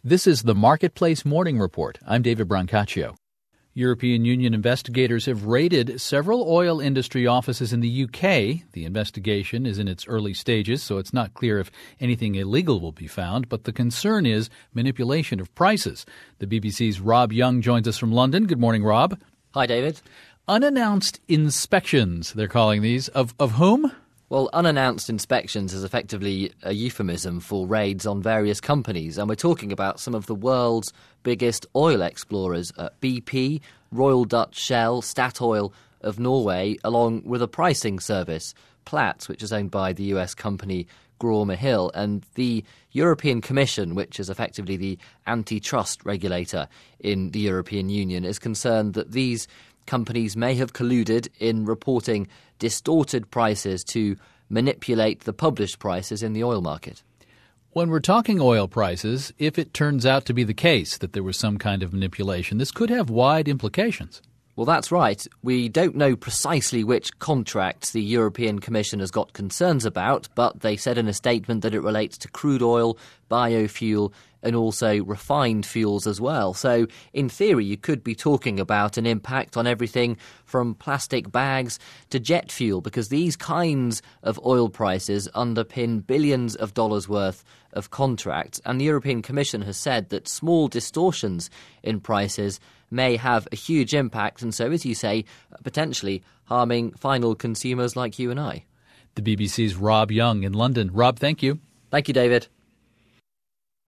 This is the Marketplace Morning Report. I'm David Brancaccio. European Union investigators have raided several oil industry offices in the UK. The investigation is in its early stages, so it's not clear if anything illegal will be found, but the concern is manipulation of prices. The BBC's Rob Young joins us from London. Good morning, Rob. Hi, David. Unannounced inspections, they're calling these. Of whom? Well, unannounced inspections is effectively a euphemism for raids on various companies, and we're talking about some of the world's biggest oil explorers, BP, Royal Dutch Shell, Statoil of Norway, along with a pricing service, Platts, which is owned by the US company Graume Hill, and the European Commission, which is effectively the antitrust regulator in the European Union, is concerned that these companies may have colluded in reporting distorted prices to manipulate the published prices in the oil market. When we're talking oil prices, if it turns out to be the case that there was some kind of manipulation, this could have wide implications. Well, that's right. We don't know precisely which contracts the European Commission has got concerns about, but they said in a statement that it relates to crude oil, biofuel, and also refined fuels as well. So, in theory, you could be talking about an impact on everything from plastic bags to jet fuel, because these kinds of oil prices underpin billions of dollars worth of contracts. And the European Commission has said that small distortions in prices may have a huge impact, and so, as you say, potentially harming final consumers like you and I. The BBC's Rob Young in London. Rob, thank you. Thank you, David.